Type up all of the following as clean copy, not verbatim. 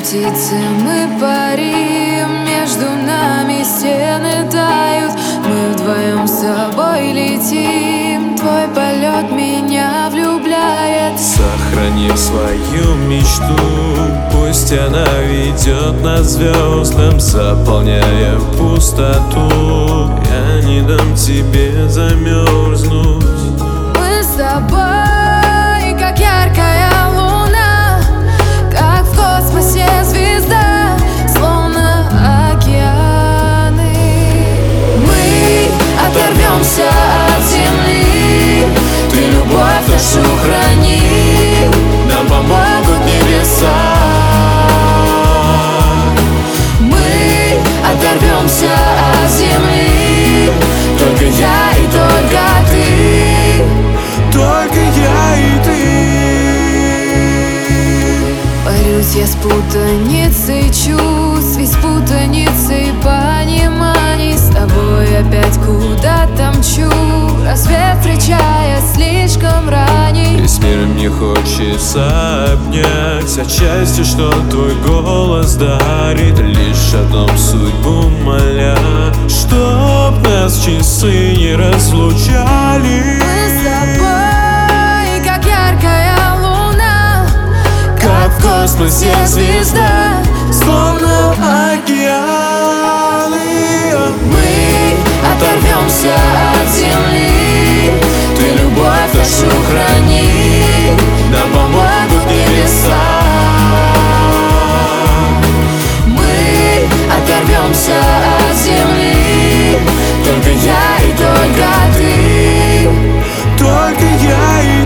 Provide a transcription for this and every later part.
птицы мы парим, между нами стены тают. Мы вдвоем с тобой летим, твой полет меня влюбляет. Сохрани свою мечту, пусть она ведет нас к звездам, заполняя пустоту. Я не дам тебе замерзнуть. Мы с тобой, как яркая луна, как в космосе звезда, словно океаны. Мы оторвемся от земли, ты любовь нашу храни, нам помогут небеса. Мы оторвемся от земли, только я и только ты, только я и ты. Борюсь я с путаницей чувств, ведь с путаницей пониманий. С тобой опять куда-то мчу, рассвет встречая слишком ранний. Весь мир мне хочется обнять, отчасти, что твой голос дарит, лишь о том судьбу моля, чтоб нас часы не разлучали. Мы с тобой, как яркая луна, Как в космосе звезда, словно океаны. мы оторвемся от земли, ты любовь нашу храни, Нам помогут небеса. мы оторвемся от земли, только я и только ты, Только я и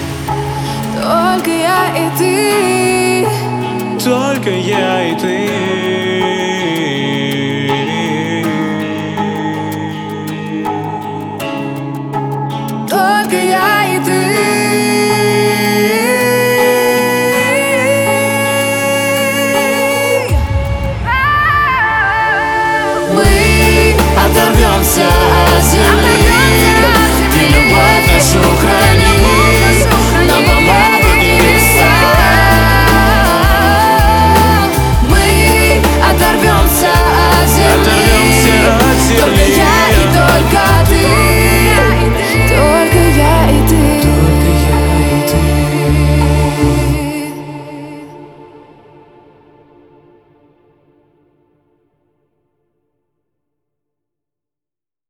ты. только я и ты. Только я и ты.